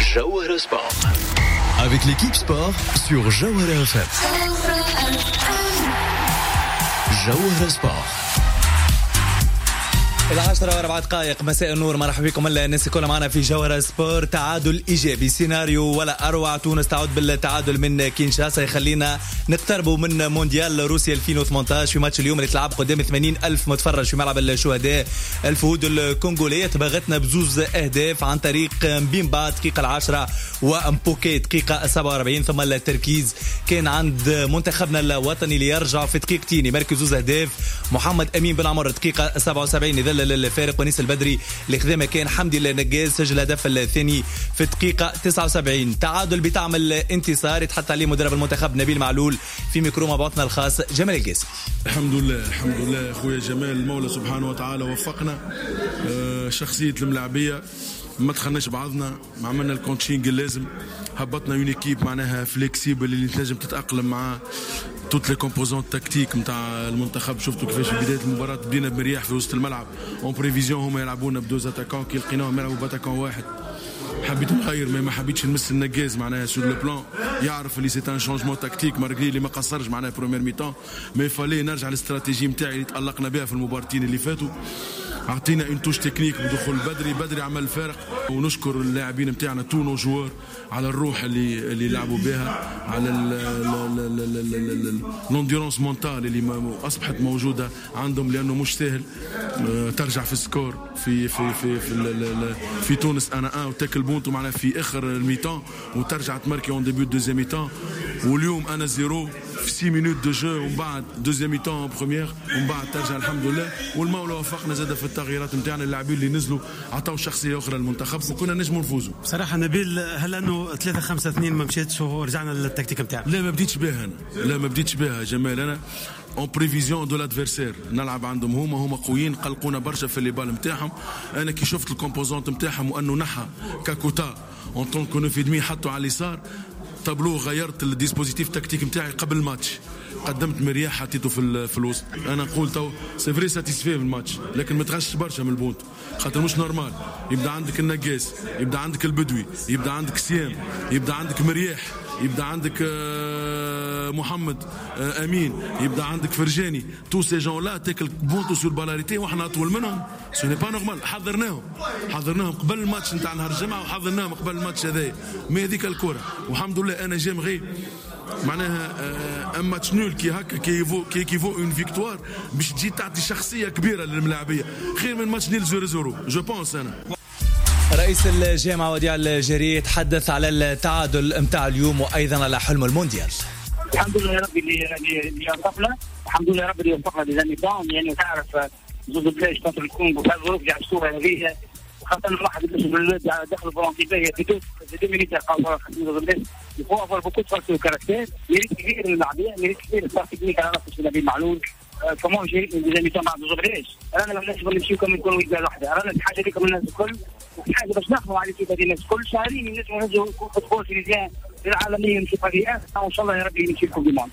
Jawara Sport. Avec l'équipe sport sur Jawara FM. Jawara Sport. 10:04 مساء النور. مرحبا بكم الناس كلها معنا في جوهرة سبور. تعادل إيجابي، سيناريو ولا أروع. تونس تعود بالتعادل من كينشاسا يخلينا نقتربوا من مونديال روسيا 2018 في ماتش اليوم اللي تلعب قدام 80,000 متفرج في ملعب الشهداء. الفهود الكونغولية تباغتنا بزوز أهداف عن طريق مبيمبا دقيقة 10 ومبوكي دقيقة 47. ثم التركيز كان عند منتخبنا الوطني ليرجع في دقيقتين يمركز زوز أهداف. محمد أمين بن عمر دقيقة 77 يذلل الفارق، ونيس البدري اللي خذا مكان حمدي النجاز سجل الهدف الثاني في دقيقة 79. تعادل بتعمل انتصار يتحط عليه مدرب المنتخب نبيل معلول في ميكرو مبعوثنا الخاص جمال القاسمي. الحمد لله اخويا جمال، المولى سبحانه وتعالى وفقنا. شخصية الملاعبية ما دخلناش بعضنا، ما عملنا الكونتشينج اللازم، هبطنا يون ايكيب معناها فليكسيبل اللي تنجم تتأقلم مع توت لي كومبوزون تكتيك نتاع المنتخب. شفتوا كيفاش في بدايه المباراه بدينا بمرياح في وسط الملعب اون بريفيزيون، هما يلعبونا بدوز اتاكون كي لقيناهم يلعبوا باتاكون واحد. حبيت نغير ما حبيتش نمس النجاز معناها سور لو بلان، يعرف اللي سي ان شونجمون تكتيك مارغري اللي ما قصرش معناها بروميير ميتون، مي فالي نرجع للاستراتيجي نتاعي اللي تألقنا بها في المباراتين اللي فاتوا. اعطينا اون توش تكنيك بدخول بدري عمل الفارق، ونشكر اللاعبين نتاعنا تو نو جوار على الروح اللي لعبوا بها، على الانديرونس مونتال اللي اصبحت موجوده عندهم، لانه مش سهل ترجع في السكور في تونس انا وتاكل بونتو معنا في اخر الميتان، وترجع تماركي اون ديبيو دوزيام ميتان، واليوم انا زيرو في 6 مينوت دو جو، ومن بعد دوزيام ميتان بروميير، ومن بعد ترجع الحمد لله. والمولى وفقنا زاد في التغييرات نتاعنا، اللاعبين اللي نزلوا عطاو شخصيه اخرى للمنتخب وكنا نجموا نفوزوا. بصراحه نبيل، هل انه 3-5-2 ما مشيتش ورجعنا للتكتيك نتاعنا؟ لا ما بديتش بها جمال. انا اون بريفيزيون دو لادفيرسير نلعب عندهم، هما قويين، قلقونا برشا في اللي بال نتاعهم. انا كي شفت الكومبوزونت نتاعهم وانه نحى كاكوتا اون طون كونو في دمي حطوا على اليسار طابلو، غيرت الديسبوزيتيف تكتيك نتاعي قبل الماتش، قدمت مرياح حطيته في الوسط. انا نقول تو سي فري ساتيسفي بالماتش، لكن ما تغش برشا من البونت، خاطر مش نورمال يبدا عندك النقاس، يبدا عندك البدوي، يبدا عندك سيام، يبدا عندك مرياح، يبدا عندك محمد امين، يبدا عندك فرجاني، تو سي جون لا تاكل بونتو سور بالاريتي واحنا اطول منهم، سو ني با نورمال. حضرناهم قبل الماتش نتاع نهار الجمعه، وحضرناهم قبل الماتش هذايا، مي هذيك الكره والحمد لله. انا جيمغي معناها ان ماتش نول كي هكا كي كيفو اون فيكتوار باش تجي تعطي شخصيه كبيره للملاعبيه، خير من ماتش نيل 0-0 جو بونس. انا رئيس الجامعة وديع الجري يتحدث على التعادل متاع اليوم وأيضا على حلم المونديال. الحمد لله يا ربي اللي يوفقنا، الحمد لله يا ربي اللي يوفقنا للنظام. يعني تعرف زوج بلاش كونتر الكونغو في الظروف تاع الصورة هذه، خاصة الواحد اللي دخل فرنسي في 2 مينيت قاوة 5 بلاش يفوا افور بوكو تفرق الكاركتير، ميريت كبير للعبية، ميريت كبير الفرق تكنيك على راسه نبيل معلول. كمان جيريت من ديزاين مع زوجريش. انا ما نجمش نمشيو كم نكون ويدا واحده، انا حاجه لكم الناس الكل، وفي حاجه باش نخدموا على كيف هذه الناس الكل شهرين نجموا فوتبول تونسيان العالميه نمشي فريقات، ان شاء الله يا ربي نمشي لكم ديمان.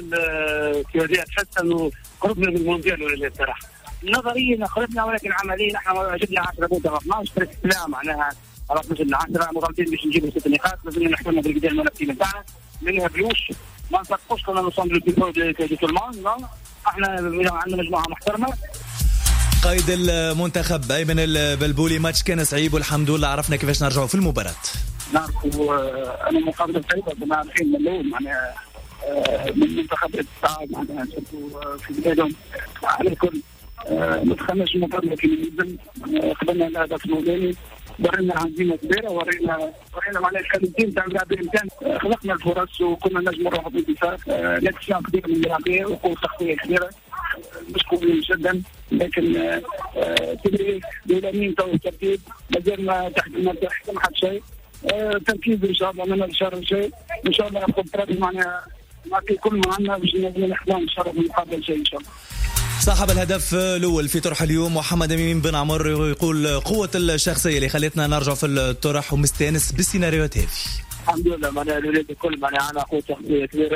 كي تحس انه قربنا من المونديال ولا لا؟ الصراحه نظريا خرجنا، ولكن عمليا احنا جبنا 10 بونت، ما 12 لا معناها خلاص جبنا 10 مغلطين باش نجيبوا 6 نقاط. لازم نحترموا بالقدام المنافسين نتاعنا، ما نهبلوش، ما نسقطوش كنا نوصل للبيفور دو تولمان. احنا عندنا مجموعه محترمه. قائد المنتخب أيمن البلبولي، ماتش كان صعيب والحمد لله عرفنا كيفاش نرجعوا في المباراة. نعرفوا أنا مقابلة طيبة مع الحين من الأول معناها من منتخب الاتحاد معناها في بلادهم على الكل. ما دخلناش المقابلة كما يلزم، قبلنا الهدف الأولاني، ورينا عزيمة كبيرة، ورينا معناها الكاليتين تاع اللاعبين نتاعنا، خلقنا الفرص وكنا نجم نروحوا في الدفاع. لاكسيون كبيرة من اللاعبين وقوة تغطية كبيرة، مش قويين جدا، لكن تدريب الأولانيين تو الترتيب مازال ما تحكم حد شيء. تركيز إن شاء الله من الشهر شيء، إن شاء الله ناخذ ترتيب معناها نعطي كل ما عندنا باش نحضر إن شاء الله في المقابل شيء إن شاء الله. صاحب الهدف الأول في طرح اليوم محمد أمين بن عمر يقول قوة الشخصية اللي خلتنا نرجع في الطرح ومستانس بالسيناريوهات هذه. الحمد لله معناها الولاد الكل معناها على قوة شخصية كبيرة،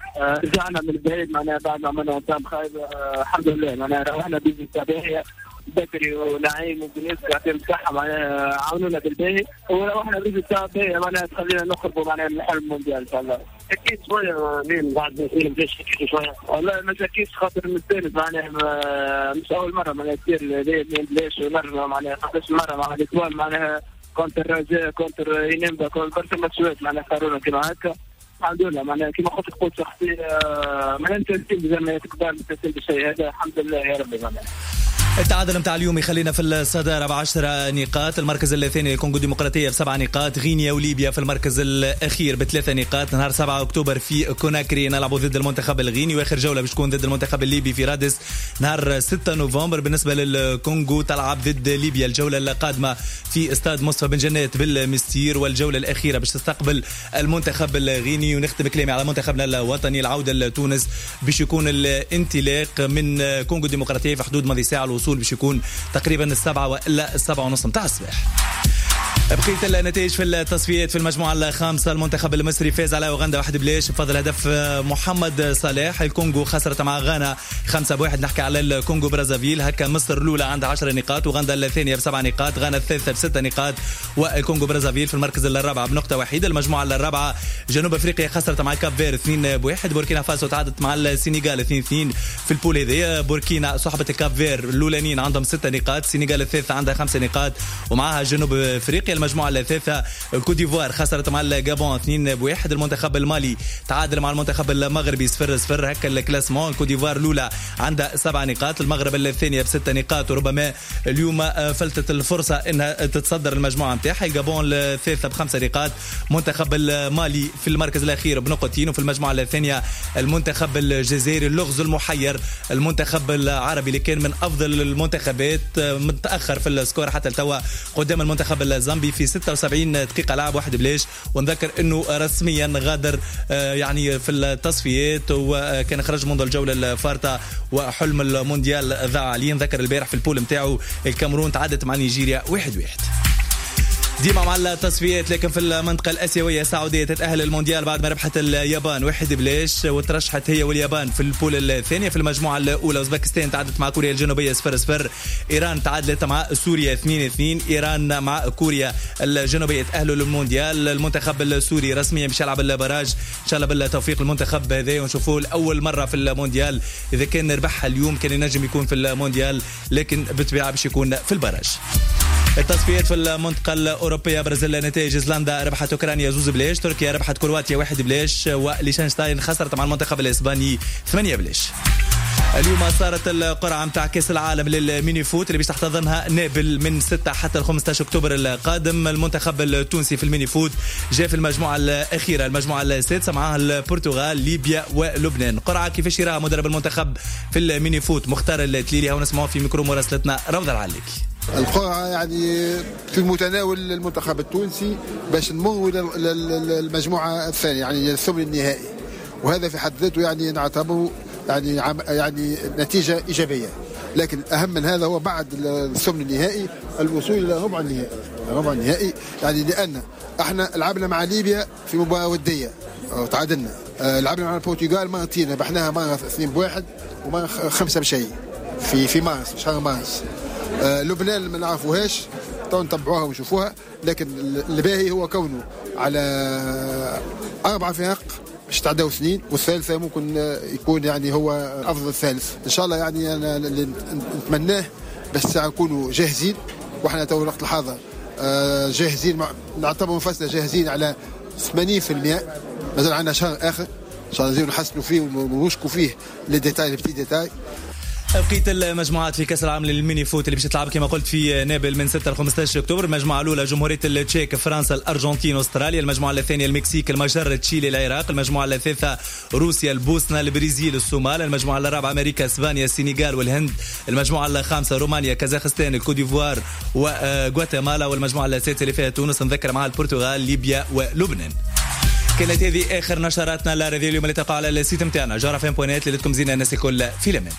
رجعنا من بعيد معناها بعد ما عملنا قدام خايب. الحمد لله معناها روحنا بيزي تابعية بكري ونعيم وبنيس يعطيهم الصحة معناها عاونونا بالباهي وروحنا بيزي تابعية معناها تخلينا نخرجوا معناها من حلم المونديال إن شاء الله. أكيد شوية مين بعد نسيل مفيش شوية والله مش أكيد خاطر مستانس معناها مش أول مرة معناها تصير ليش ونرجع معناها قداش مرة مع الإطوال معناها كونتر رجاء كونتر ينبا كونتر مسويت معناها صارونا كما هكا. الحمد لله معناها كما قلت شخصية معناها تنسيب زي ما تقدر تنسيب بالشيء هذا الحمد لله يا ربي معناها. التعادل متاع اليوم يخلينا في الصدارة ب10 نقاط. المركز الثاني الكونغو الديمقراطية ب7 نقاط. غينيا وليبيا في المركز الأخير ب3 نقاط. نهار 7 أكتوبر في كوناكري نلعبوا ضد المنتخب الغيني وآخر جولة باش تكون ضد المنتخب الليبي في رادس نهار 6 نوفمبر. بالنسبة للكونغو تلعب ضد ليبيا الجولة القادمة في استاد مصطفى بن جنات بالمستير والجولة الأخيرة باش تستقبل المنتخب الغيني. ونختم كلامي على منتخبنا الوطني العودة لتونس باش يكون الانطلاق من كونغو الديمقراطية في حدود ماضي ساعة. الوصول باش يكون تقريبا 7 وإلا 7:30 متاع الصباح. بقية النتائج في التصفيات في المجموعة الخامسة المنتخب المصري فاز على أوغندا 1-0 بفضل هدف محمد صلاح. الكونغو خسرت مع غانا 5-1. نحكي على الكونغو برازافيل. هكا مصر الأولى عندها 10 نقاط وغندا الثانية ب7 نقاط. غانا الثالثة ب6 نقاط والكونغو برازافيل في المركز الرابع بنقطة واحدة. المجموعة الرابعة جنوب أفريقيا خسرت مع كاب فير 2-1. بوركينا فاسو تعادلت مع السنغال 2-2 في البول هذه. بوركينا صحبة كاب فير الأولانيين عندهم 6 نقاط. السنغال الثالثة عندها 5 نقاط ومعها جنوب أفريقيا. المجموعة الثالثة كوت ديفوار خسرت مع الغابون 2-1. المنتخب المالي تعادل مع المنتخب المغربي 0-0. هكا الكلاسمون كوت ديفوار الأولى عندها 7 نقاط. المغرب الثانية ب6 نقاط وربما اليوم فلتت الفرصة انها تتصدر المجموعة نتاعها. الغابون الثالثة ب5 نقاط. منتخب المالي في المركز الأخير بنقطتين. وفي المجموعة الثانية المنتخب الجزائري اللغز المحير المنتخب العربي اللي كان من أفضل المنتخبات متأخر في السكور حتى التوا قدام المنتخب الزامبي في 76 دقيقة لعب 1-0. ونذكر انه رسميا غادر يعني في التصفيات وكان خرج منذ الجولة الفارطة وحلم المونديال ضاع عليه. نذكر البارح في البول متاعو الكاميرون تعادلت مع نيجيريا 1-1. ديما مع التصفيات لكن في المنطقة الآسيوية السعودية تتأهل المونديال بعد ما ربحت اليابان 1-0 وترشحت هي واليابان في البول الثانية. في المجموعة الأولى أوزبكستان تعادلت مع كوريا الجنوبية 0-0. إيران تعادلت مع سوريا 2-2. إيران مع كوريا الجنوبية تأهلوا للمونديال. المنتخب السوري رسميا باش يلعب البراج إن شاء الله بالتوفيق المنتخب هذا ونشوفوه لأول مرة في المونديال. إذا كان ربحها اليوم كان ينجم يكون في المونديال لكن بالطبيعة باش يكون في البراج. التصفيات في المنطقة الأوروبية برازيل نتائج ايسلندا ربحت أوكرانيا 2-0. تركيا ربحت كرواتيا 1-0 وليشنشتاين خسرت مع المنتخب الإسباني 8-0. اليوم صارت القرعة متاع كأس العالم للميني فوت اللي باش تحتضنها نابل من 6 حتى 15 أكتوبر القادم. المنتخب التونسي في الميني فوت جاء في المجموعة الأخيرة المجموعة السادسة معها البرتغال ليبيا ولبنان. قرعة كيفاش يراها مدرب المنتخب في الميني فوت مختار التليلي ونسمعه في ميكرو مراسلتنا روضة العليكي. القرعة يعني في متناول المنتخب التونسي باش نمر للمجموعة الثانية يعني الثمن النهائي وهذا في حد ذاته يعني نعتبره يعني نتيجة إيجابية. لكن أهم من هذا هو بعد الثمن النهائي الوصول إلى ربع النهائي يعني لأن احنا لعبنا مع ليبيا في مباراة ودية وتعادلنا. لعبنا مع البرتغال مرتين ربحناها مرة 2-1 ومرة 5 بشيء في مارس شهر مارس. لبنان ما نعرفوهاش تو نتبعوها ونشوفوها. لكن الباهي هو كونه على 4 فرق باش تعداو سنين والثالثة ممكن يكون يعني هو أفضل الثالث إن شاء الله. يعني أنا اللي نتمناه بس نكونوا جاهزين وإحنا تو وقت الحاضر جاهزين نعتبر نفسنا جاهزين على 80%. مازال عندنا شهر آخر إن شاء الله نزيدوا نحسنوا فيه ونشكوا فيه لي ديتاي البتي ديتاي. بقيت المجموعات في كأس العالم للميني فوت اللي باش تلعب كما قلت في نابل من 6 ل 15 أكتوبر. المجموعة الأولى جمهورية التشيك فرنسا الأرجنتين أستراليا. المجموعة الثانية المكسيك المجر تشيلي العراق. المجموعة الثالثة روسيا البوسنة البرازيل الصومال. المجموعة الرابعة أمريكا اسبانيا السنغال والهند. المجموعة الخامسة رومانيا كازاخستان الكوت ديفوار وغواتيمالا. والمجموعة السادسة اللي فيها تونس نذكر معها البرتغال ليبيا ولبنان. كانت هذه آخر نشراتنا الرياضية اليوم اللي تقع على السيت متاعنا جارة فين بوينات اللي لكم زينا الناس الكل في الأمان.